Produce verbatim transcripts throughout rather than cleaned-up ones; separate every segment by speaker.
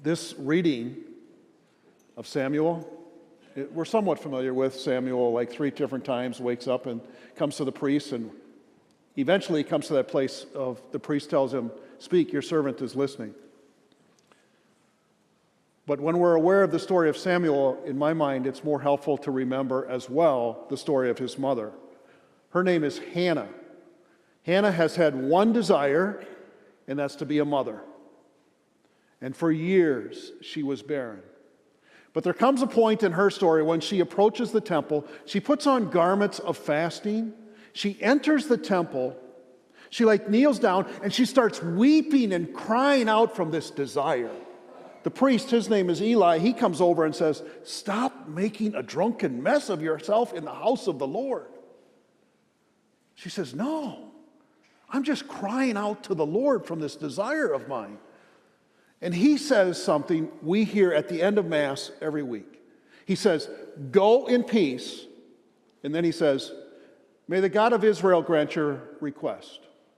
Speaker 1: This reading of Samuel, it, we're somewhat familiar with Samuel, like three different times, wakes up and comes to the priest, and eventually he comes to that place of the priest tells him, "Speak, your servant is listening." But when we're aware of the story of Samuel, in my mind, it's more helpful to remember as well the story of his mother. Her name is Hannah. Hannah has had one desire, and that's to be a mother. And for years, she was barren. But there comes a point in her story when she approaches the temple. She puts on garments of fasting. She enters the temple. She like kneels down, and she starts weeping and crying out from this desire. The priest, his name is Eli, he comes over and says, "Stop making a drunken mess of yourself in the house of the Lord." She says, "No, I'm just crying out to the Lord from this desire of mine." And he says something we hear at the end of Mass every week. He says, "Go in peace." And then he says, "May the God of Israel grant your request."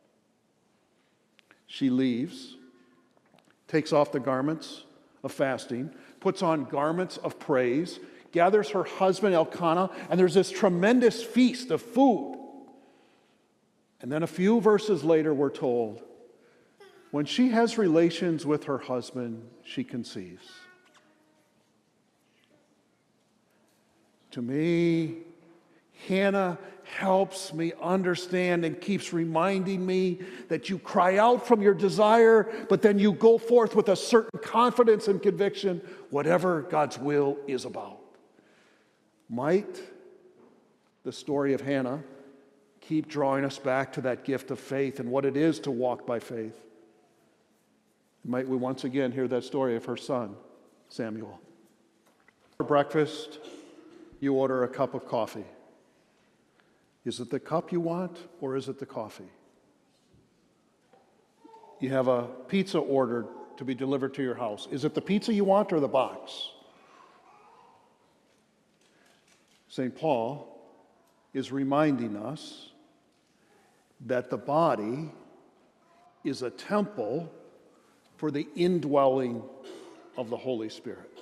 Speaker 1: She leaves, takes off the garments of fasting, puts on garments of praise, gathers her husband Elkanah, and there's this tremendous feast of food. And then a few verses later, we're told, when she has relations with her husband, she conceives. To me, Hannah helps me understand and keeps reminding me that you cry out from your desire, but then you go forth with a certain confidence and conviction, whatever God's will is about. Might the story of Hannah keep drawing us back to that gift of faith and what it is to walk by faith? Might we once again hear that story of her son, Samuel? For breakfast, you order a cup of coffee. Is it the cup you want, or is it the coffee? You have a pizza ordered to be delivered to your house. Is it the pizza you want or the box? Saint Paul is reminding us that the body is a temple for the indwelling of the Holy Spirit.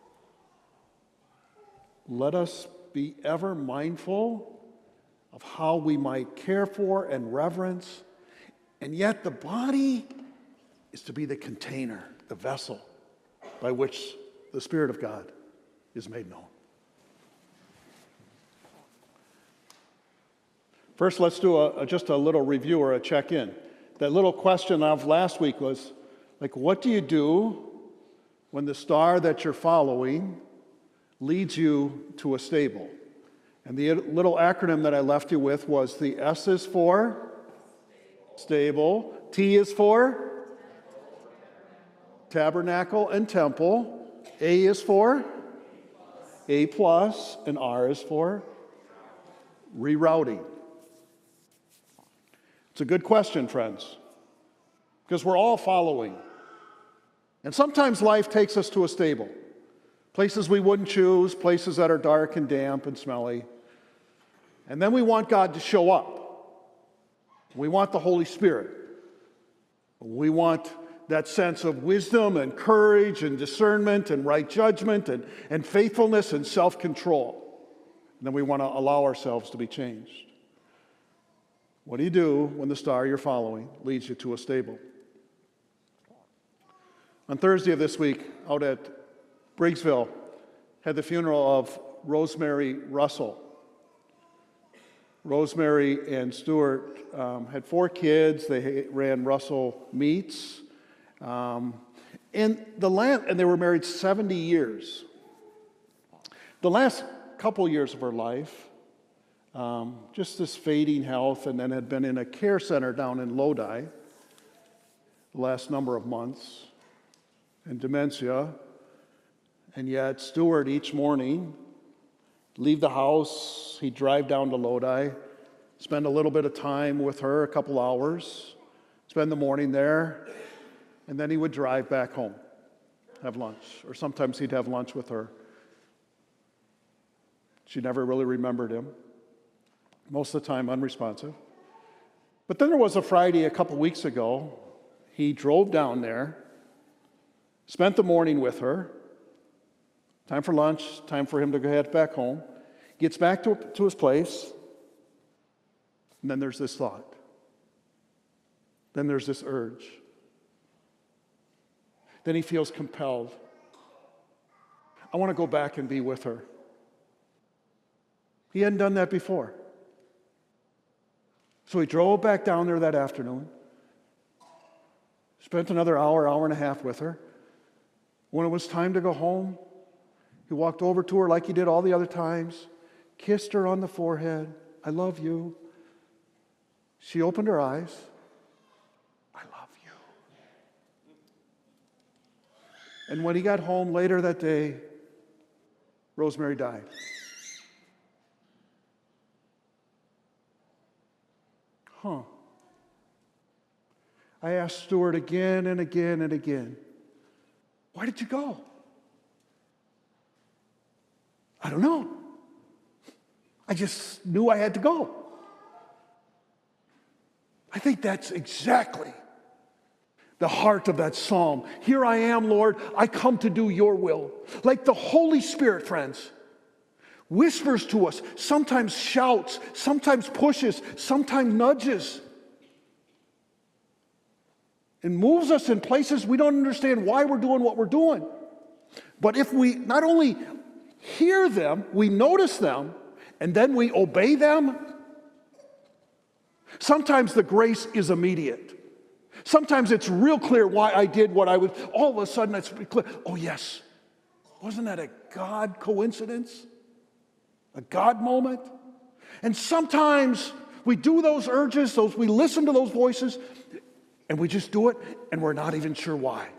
Speaker 1: Let us be ever mindful of how we might care for and reverence, and yet the body is to be the container, the vessel by which the Spirit of God is made known. First, let's do a, just a little review or a check-in. That little question of last week was, like, what do you do when the star that you're following leads you to a stable? And the little acronym that I left you with was the S is for stable, T is for tabernacle and temple, A is for A plus, and R is for rerouting. It's a good question, friends, because we're all following. And sometimes life takes us to a stable, places we wouldn't choose, places that are dark and damp and smelly. And then we want God to show up. We want the Holy Spirit. We want that sense of wisdom and courage and discernment and right judgment and, and faithfulness and self-control. And then we want to allow ourselves to be changed. What do you do when the star you're following leads you to a stable? On Thursday of this week, out at Briggsville, had the funeral of Rosemary Russell. Rosemary and Stuart um, had four kids. They ran Russell Meats. Um, and, the last, and they were married seventy years. The last couple years of her life, um, just this fading health, and then had been in a care center down in Lodi the last number of months, and dementia. And yet Stuart each morning leave the house, he'd drive down to Lodi, spend a little bit of time with her, a couple hours, spend the morning there, and then he would drive back home, have lunch, or sometimes he'd have lunch with her. She never really remembered him, most of the time unresponsive. But then there was a Friday a couple weeks ago, he drove down there, Spent the morning with her. Time for lunch, time for him to go head back home. Gets back to, to his place. And then there's this thought. Then there's this urge. Then he feels compelled. I want to go back and be with her. He hadn't done that before. So he drove back down there that afternoon. Spent another hour, hour and a half with her. When it was time to go home, he walked over to her like he did all the other times, kissed her on the forehead. I love you. She opened her eyes. I love you. And when he got home later that day, Rosemary died. Huh. I asked Stuart again and again and again, why did you go? I don't know. I just knew I had to go. I think that's exactly the heart of that psalm. Here I am, Lord, I come to do your will. Like the Holy Spirit, friends, whispers to us, sometimes shouts, sometimes pushes, sometimes nudges, and moves us in places we don't understand why we're doing what we're doing. But if we not only hear them, we notice them, and then we obey them, sometimes the grace is immediate. Sometimes it's real clear why I did what I was. All of a sudden it's clear. Oh yes, wasn't that a God coincidence? A God moment? And sometimes we do those urges, those we listen to those voices, and we just do it, and we're not even sure why.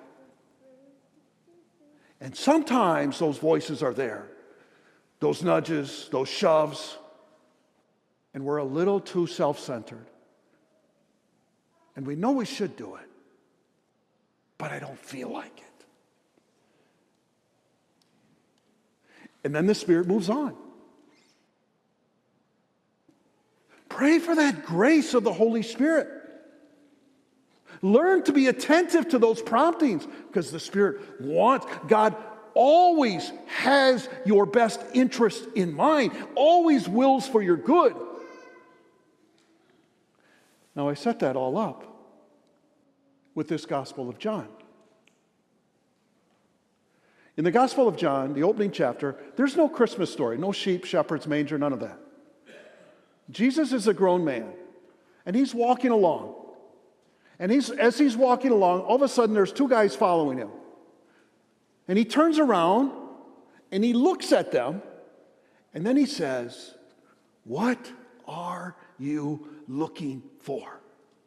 Speaker 1: And sometimes those voices are there, those nudges, those shoves, and we're a little too self-centered. And we know we should do it, but I don't feel like it. And then the Spirit moves on. Pray for that grace of the Holy Spirit. Learn to be attentive to those promptings because the Spirit wants, God always has your best interest in mind, always wills for your good. Now I set that all up with this Gospel of John. In the Gospel of John, the opening chapter, there's no Christmas story, no sheep, shepherds, manger, none of that. Jesus is a grown man, and he's walking along. And he's, as he's walking along, all of a sudden there's two guys following him. And he turns around, and he looks at them, and then he says, "What are you looking for?"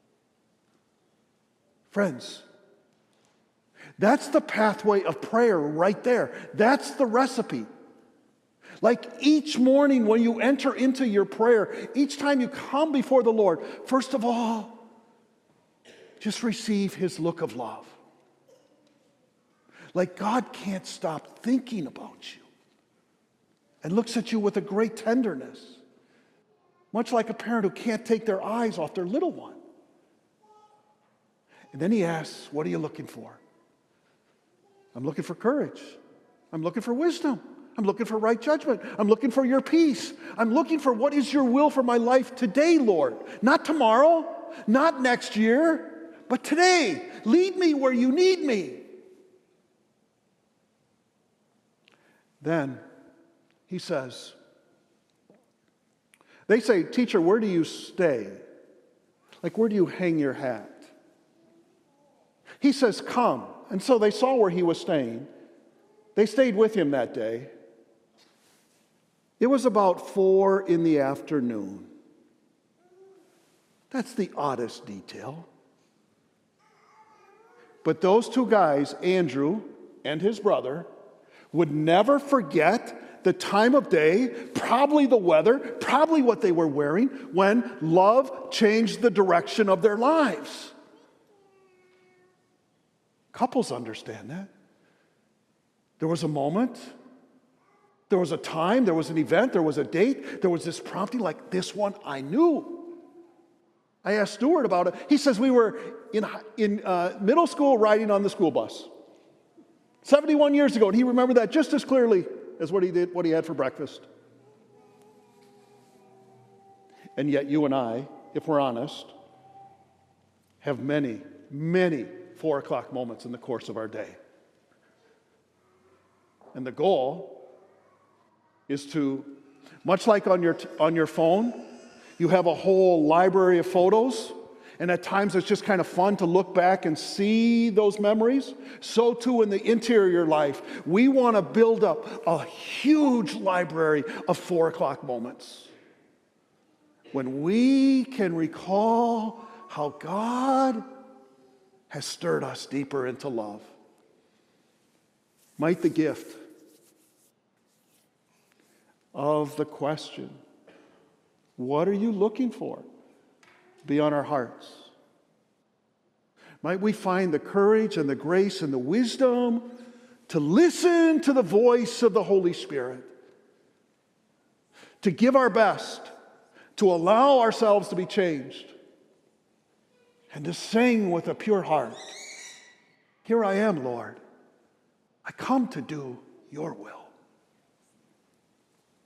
Speaker 1: Friends, that's the pathway of prayer right there. That's the recipe. Like each morning when you enter into your prayer, each time you come before the Lord, first of all, just receive his look of love. Like God can't stop thinking about you and looks at you with a great tenderness, much like a parent who can't take their eyes off their little one. And then he asks, what are you looking for? I'm looking for courage. I'm looking for wisdom. I'm looking for right judgment. I'm looking for your peace. I'm looking for what is your will for my life today, Lord. Not tomorrow, not next year, but today. Lead me where you need me. Then he says, they say, "Teacher, where do you stay?" Like, where do you hang your hat? He says, "Come." And so they saw where he was staying. They stayed with him that day. It was about four in the afternoon. That's the oddest detail. But those two guys, Andrew and his brother, would never forget the time of day, probably the weather, probably what they were wearing, when love changed the direction of their lives. Couples understand that. There was a moment, there was a time, there was an event, there was a date, there was this prompting like this one I knew. I asked Stuart about it. He says we were in, in uh, middle school riding on the school bus. seventy-one years ago, and he remembered that just as clearly as what he did, what he had for breakfast. And yet you and I, if we're honest, have many, many four o'clock moments in the course of our day. And the goal is to, much like on your, on your phone, you have a whole library of photos, and at times it's just kind of fun to look back and see those memories. So too in the interior life, we want to build up a huge library of four o'clock moments. When we can recall how God has stirred us deeper into love. Might the gift of the question, what are you looking for, be on our hearts. Might we find the courage and the grace and the wisdom to listen to the voice of the Holy Spirit, to give our best, to allow ourselves to be changed, and to sing with a pure heart, "Here I am, Lord. I come to do your will."